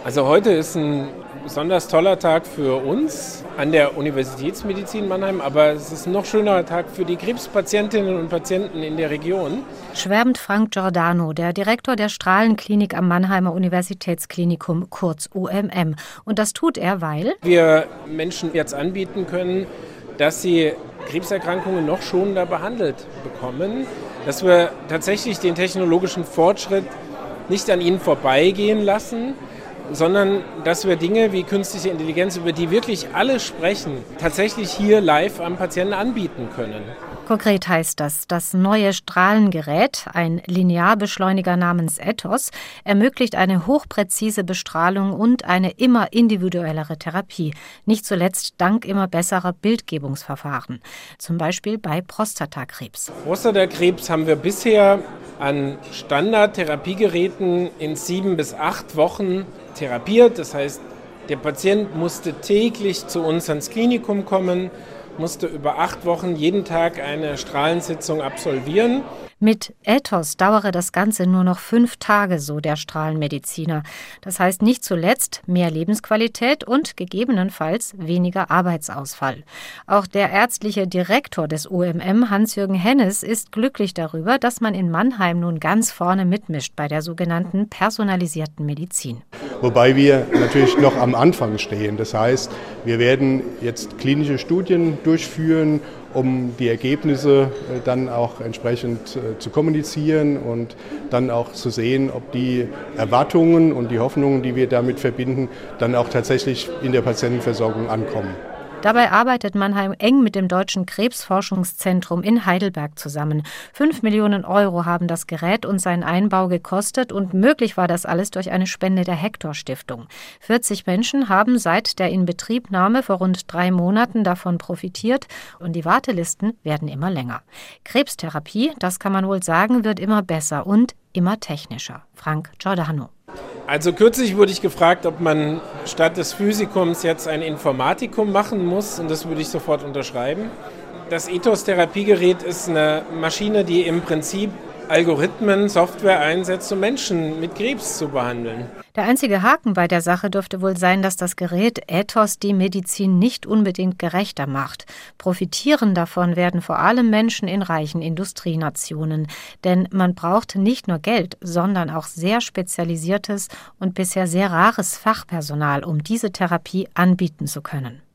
Also heute ist ein besonders toller Tag für uns an der Universitätsmedizin Mannheim, aber es ist ein noch schönerer Tag für die Krebspatientinnen und Patienten in der Region. Schwärmt Frank Giordano, der Direktor der Strahlenklinik am Mannheimer Universitätsklinikum, kurz UMM. Und das tut er, weil Wir Menschen jetzt anbieten können, dass sie Krebserkrankungen noch schonender behandelt bekommen, dass wir tatsächlich den technologischen Fortschritt nicht an ihnen vorbeigehen lassen, sondern dass wir Dinge wie künstliche Intelligenz, über die wirklich alle sprechen, tatsächlich hier live am Patienten anbieten können. konkret heißt das neue Strahlengerät, ein Linearbeschleuniger namens Ethos, ermöglicht eine hochpräzise Bestrahlung und eine immer individuellere Therapie. Nicht zuletzt dank immer besserer Bildgebungsverfahren. Zum Beispiel bei Prostatakrebs. Prostatakrebs haben wir bisher an Standardtherapiegeräten in 7 bis 8 Wochen therapiert. Das heißt, der Patient musste täglich zu uns ans Klinikum kommen, musste über 8 Wochen jeden Tag eine Strahlensitzung absolvieren. Mit Ethos dauere das Ganze nur noch 5 Tage, so der Strahlenmediziner. Das heißt nicht zuletzt mehr Lebensqualität und gegebenenfalls weniger Arbeitsausfall. Auch der ärztliche Direktor des UMM, Hans-Jürgen Hennes, ist glücklich darüber, dass man in Mannheim nun ganz vorne mitmischt bei der sogenannten personalisierten Medizin. Wobei wir natürlich noch am Anfang stehen. Das heißt, wir werden jetzt klinische Studien durchführen, um die Ergebnisse dann auch entsprechend zu kommunizieren und dann auch zu sehen, ob die Erwartungen und die Hoffnungen, die wir damit verbinden, dann auch tatsächlich in der Patientenversorgung ankommen. Dabei arbeitet Mannheim eng mit dem Deutschen Krebsforschungszentrum in Heidelberg zusammen. 5 Millionen Euro haben das Gerät und sein Einbau gekostet und möglich war das alles durch eine Spende der Hector-Stiftung. 40 Menschen haben seit der Inbetriebnahme vor rund 3 Monaten davon profitiert und die Wartelisten werden immer länger. Krebstherapie, das kann man wohl sagen, wird immer besser und immer technischer. Frank Giordano. Also kürzlich wurde ich gefragt, ob man statt des Physikums jetzt ein Informatikum machen muss, und das würde ich sofort unterschreiben. Das Ethos-Therapiegerät ist eine Maschine, die im Prinzip Algorithmen, Software einsetzt, um Menschen mit Krebs zu behandeln. Der einzige Haken bei der Sache dürfte wohl sein, dass das Gerät Ethos die Medizin nicht unbedingt gerechter macht. Profitieren davon werden vor allem Menschen in reichen Industrienationen. Denn man braucht nicht nur Geld, sondern auch sehr spezialisiertes und bisher sehr rares Fachpersonal, um diese Therapie anbieten zu können.